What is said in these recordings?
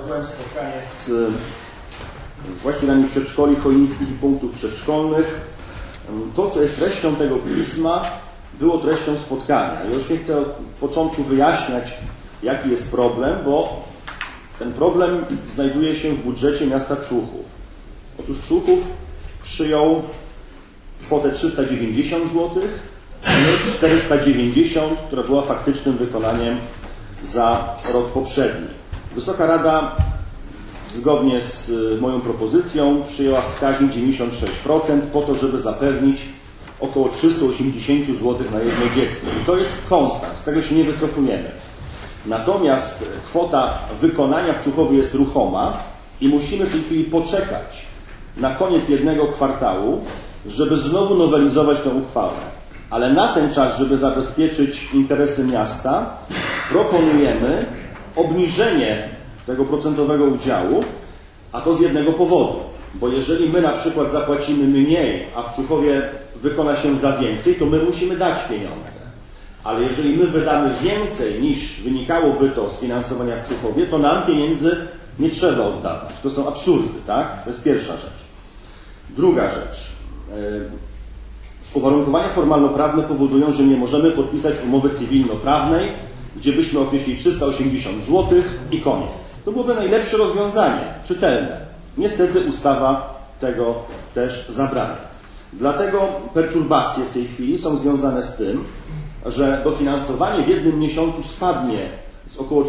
odbyłem spotkanie z właścicielami przedszkoli chojnickich i punktów przedszkolnych. To, co jest treścią tego pisma, było treścią spotkania. Ja już nie chcę od początku wyjaśniać, jaki jest problem, bo ten problem znajduje się w budżecie miasta Człuchów. Otóż Człuchów przyjął kwotę 390 zł, a nie 490, która była faktycznym wykonaniem za rok poprzedni. Wysoka Rada zgodnie z moją propozycją przyjęła wskaźnik 96% po to, żeby zapewnić około 380 zł na jedno dziecko. I to jest konstans, z tego się nie wycofujemy. Natomiast kwota wykonania w Człuchowie jest ruchoma i musimy w tej chwili poczekać na koniec jednego kwartału, żeby znowu nowelizować tę uchwałę. Ale na ten czas, żeby zabezpieczyć interesy miasta, proponujemy obniżenie tego procentowego udziału, a to z jednego powodu. Bo jeżeli my na przykład zapłacimy mniej, a w Człuchowie wykona się za więcej, to my musimy dać pieniądze. Ale jeżeli my wydamy więcej niż wynikałoby to z finansowania w Człuchowie, to nam pieniędzy nie trzeba oddawać. To są absurdy, tak? To jest pierwsza rzecz. Druga rzecz. Uwarunkowania formalno-prawne powodują, że nie możemy podpisać umowy cywilnoprawnej, gdzie byśmy określili 380 zł i koniec. To byłoby najlepsze rozwiązanie, czytelne. Niestety ustawa tego też zabrania. Dlatego perturbacje w tej chwili są związane z tym, że dofinansowanie w jednym miesiącu spadnie z około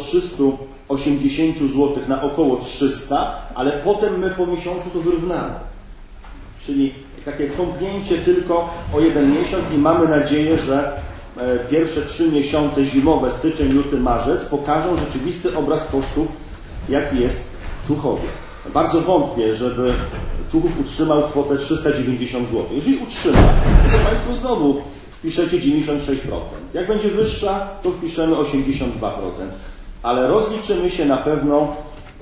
380 zł na około 300, ale potem my po miesiącu to wyrównamy. Czyli takie kąpnięcie tylko o jeden miesiąc i mamy nadzieję, że pierwsze 3 miesiące zimowe, styczeń, luty, marzec, pokażą rzeczywisty obraz kosztów, jaki jest w Człuchowie. Bardzo wątpię, żeby Człuchów utrzymał kwotę 390 zł. Jeżeli utrzyma, to Państwo znowu wpiszecie 96%. Jak będzie wyższa, to wpiszemy 82%. Ale rozliczymy się na pewno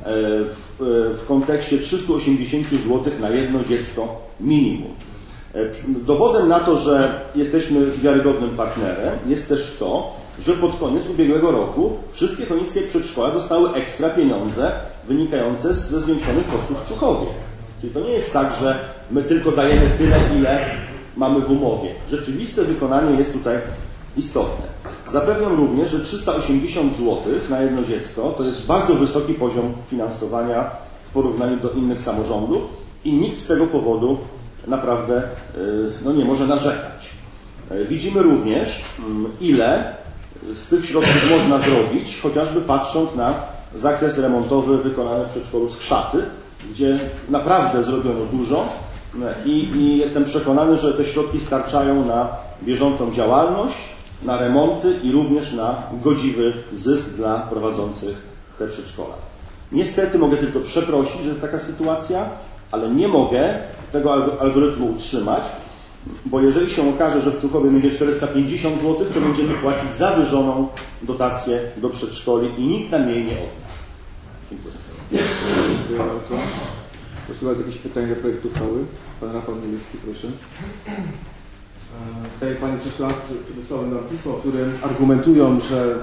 w kontekście 380 zł na jedno dziecko minimum. Dowodem na to, że jesteśmy wiarygodnym partnerem, jest też to, że pod koniec ubiegłego roku wszystkie chojnickie przedszkola dostały ekstra pieniądze wynikające ze zwiększonych kosztów w Człuchowie. Czyli to nie jest tak, że my tylko dajemy tyle, ile mamy w umowie. Rzeczywiste wykonanie jest tutaj istotne. Zapewniam również, że 380 zł na jedno dziecko to jest bardzo wysoki poziom finansowania w porównaniu do innych samorządów i nikt z tego powodu naprawdę nie może narzekać. Widzimy również, ile z tych środków można zrobić, chociażby patrząc na zakres remontowy wykonany w przedszkolu Skrzaty, gdzie naprawdę zrobiono dużo i jestem przekonany, że te środki starczają na bieżącą działalność, na remonty i również na godziwy zysk dla prowadzących te przedszkola. Niestety mogę tylko przeprosić, że jest taka sytuacja, ale nie mogę tego algorytmu utrzymać, bo jeżeli się okaże, że w Człuchowie będzie 450 zł, to będziemy płacić zawyżoną dotację do przedszkoli i nikt nam jej nie odda. Dziękuję. Dziękuję bardzo. Proszę jakieś pytania do projektu uchwały? Pan Rafał Niemiecki, proszę. Tutaj Pani Czesław przedstawił nam pismo, w którym argumentują,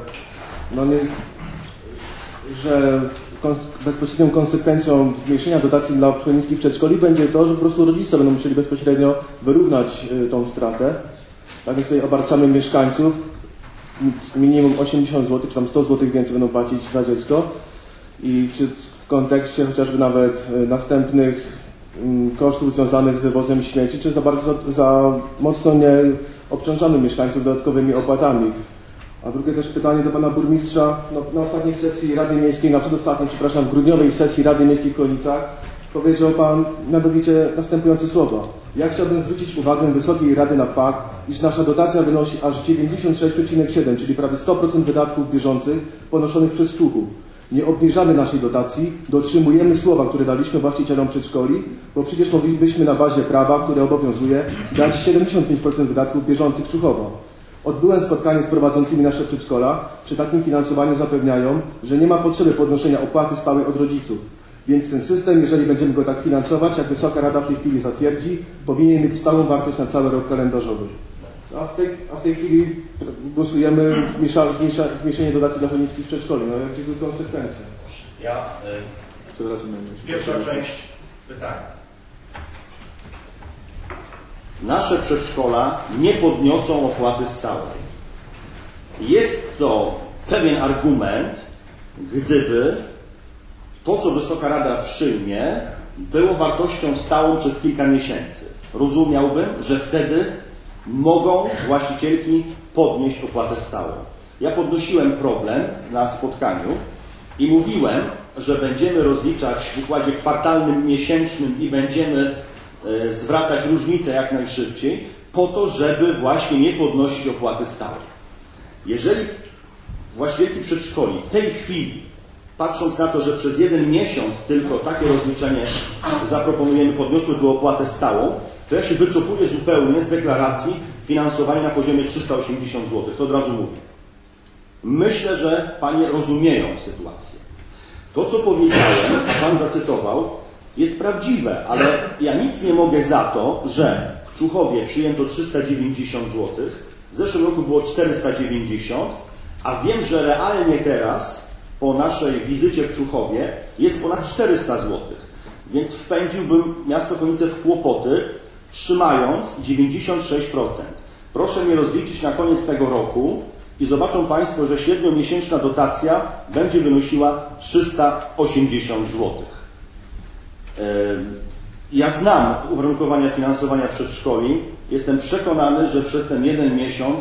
że bezpośrednią konsekwencją zmniejszenia dotacji dla chojnickich przedszkoli będzie to, że po prostu rodzice będą musieli bezpośrednio wyrównać tą stratę. Tak więc tutaj obarczamy mieszkańców, minimum 80 zł, czy tam 100 zł więcej będą płacić za dziecko. I czy w kontekście chociażby nawet następnych kosztów związanych z wywozem śmieci, czy za mocno nie obciążamy mieszkańców dodatkowymi opłatami. A drugie też pytanie do Pana Burmistrza. Na ostatniej sesji Rady Miejskiej, w grudniowej sesji Rady Miejskiej w Chojnicach powiedział Pan mianowicie następujące słowa. Ja chciałbym zwrócić uwagę Wysokiej Rady na fakt, iż nasza dotacja wynosi aż 96,7, czyli prawie 100% wydatków bieżących ponoszonych przez Człuchów. Nie obniżamy naszej dotacji, dotrzymujemy słowa, które daliśmy właścicielom przedszkoli, bo przecież moglibyśmy na bazie prawa, które obowiązuje, dać 75% wydatków bieżących Człuchowa. Odbyłem spotkanie z prowadzącymi nasze przedszkola. Przy takim finansowaniu zapewniają, że nie ma potrzeby podnoszenia opłaty stałej od rodziców. Więc ten system, jeżeli będziemy go tak finansować, jak Wysoka Rada w tej chwili zatwierdzi, powinien mieć stałą wartość na cały rok kalendarzowy. A w tej chwili głosujemy w zmniejszenie dotacji dla chojnickich przedszkoli. Jakie były konsekwencje? Ja Państwo rozumiem. Pierwsza część pytania. Nasze przedszkola nie podniosą opłaty stałej. Jest to pewien argument, gdyby to, co Wysoka Rada przyjmie, było wartością stałą przez kilka miesięcy. Rozumiałbym, że wtedy mogą właścicielki podnieść opłatę stałą. Ja podnosiłem problem na spotkaniu i mówiłem, że będziemy rozliczać w układzie kwartalnym, miesięcznym i będziemy zwracać różnicę jak najszybciej, po to, żeby właśnie nie podnosić opłaty stałej. Jeżeli właścicielki przedszkoli w tej chwili, patrząc na to, że przez 1 miesiąc tylko takie rozliczenie zaproponujemy, podniosłyby opłatę stałą, to ja się wycofuję zupełnie z deklaracji finansowania na poziomie 380 zł. To od razu mówię. Myślę, że Panie rozumieją sytuację. To, co powiedziałem, a Pan zacytował, jest prawdziwe, ale ja nic nie mogę za to, że w Człuchowie przyjęto 390 zł, w zeszłym roku było 490, a wiem, że realnie teraz, po naszej wizycie w Człuchowie, jest ponad 400 zł. Więc wpędziłbym miasto Konice w kłopoty, trzymając 96%. Proszę mnie rozliczyć na koniec tego roku i zobaczą Państwo, że średniomiesięczna dotacja będzie wynosiła 380 zł. Ja znam uwarunkowania finansowania przedszkoli. Jestem przekonany, że przez ten 1 miesiąc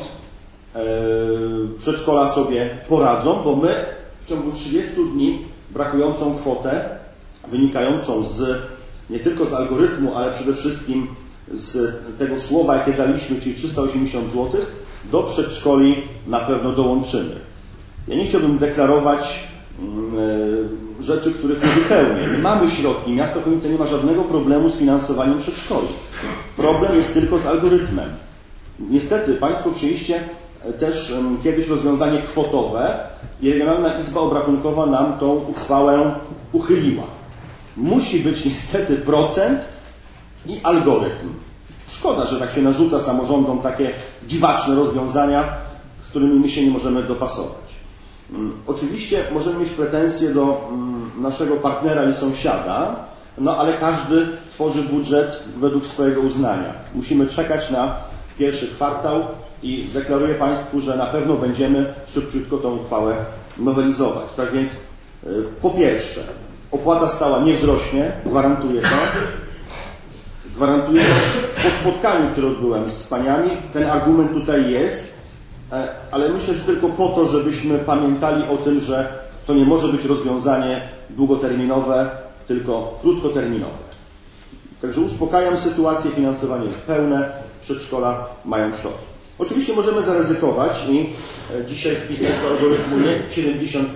przedszkola sobie poradzą, bo my w ciągu 30 dni brakującą kwotę wynikającą nie tylko z algorytmu, ale przede wszystkim z tego słowa, jakie daliśmy, czyli 380 zł, do przedszkoli na pewno dołączymy. Ja nie chciałbym deklarować rzeczy, których nie wypełnię. My mamy środki, miasto Konice nie ma żadnego problemu z finansowaniem przedszkoli. Problem jest tylko z algorytmem. Niestety Państwo przyjęliście też kiedyś rozwiązanie kwotowe i Regionalna Izba Obrachunkowa nam tą uchwałę uchyliła. Musi być niestety procent i algorytm. Szkoda, że tak się narzuca samorządom takie dziwaczne rozwiązania, z którymi my się nie możemy dopasować. Oczywiście możemy mieć pretensje do naszego partnera i sąsiada, no ale każdy tworzy budżet według swojego uznania. Musimy czekać na pierwszy kwartał i deklaruję Państwu, że na pewno będziemy szybciutko tą uchwałę nowelizować. Tak więc po pierwsze, opłata stała nie wzrośnie, gwarantuję to. Gwarantuję to po spotkaniu, które odbyłem z paniami. Ten argument tutaj jest, ale myślę, że tylko po to, żebyśmy pamiętali o tym, że to nie może być rozwiązanie długoterminowe, tylko krótkoterminowe. Także uspokajam sytuację, finansowanie jest pełne, przedszkola mają środki. Oczywiście możemy zaryzykować i dzisiaj wpisać do algorytmu nie 75%,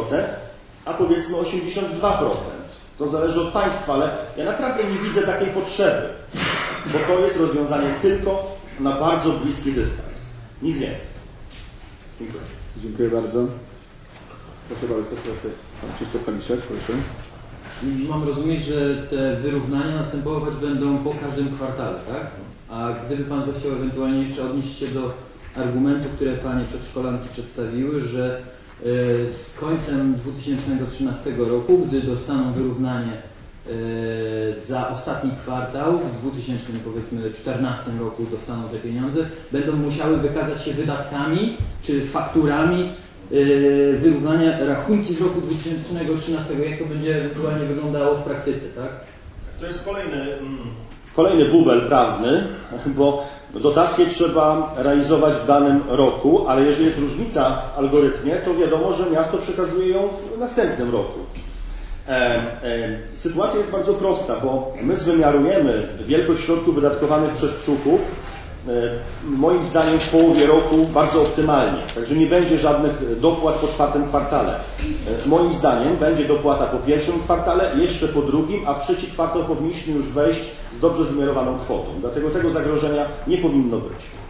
a powiedzmy 82%. To zależy od Państwa, ale ja naprawdę nie widzę takiej potrzeby, bo to jest rozwiązanie tylko na bardzo bliski dystans. Nic więcej. Dziękuję. Dziękuję bardzo. Proszę bardzo, proszę. Pan Krzysztof Kaliszek, proszę. Mam rozumieć, że te wyrównania następować będą po każdym kwartale, tak? A gdyby Pan zechciał ewentualnie jeszcze odnieść się do argumentu, które Panie przedszkolanki przedstawiły, że z końcem 2013 roku, gdy dostaną wyrównanie za ostatni kwartał, w 2014 roku dostaną te pieniądze, będą musiały wykazać się wydatkami czy fakturami wyrównania rachunki z roku 2013. Jak to będzie ewentualnie wyglądało w praktyce, tak? To jest kolejny bubel prawny, bo dotacje trzeba realizować w danym roku, ale jeżeli jest różnica w algorytmie, to wiadomo, że miasto przekazuje ją w następnym roku. Sytuacja jest bardzo prosta, bo my zwymiarujemy wielkość środków wydatkowanych przez Człuchów, moim zdaniem w połowie roku bardzo optymalnie. Także nie będzie żadnych dopłat po 4. kwartale. Moim zdaniem będzie dopłata po 1. kwartale, jeszcze po 2., a w 3. kwartał powinniśmy już wejść z dobrze wymiarowaną kwotą. Dlatego tego zagrożenia nie powinno być.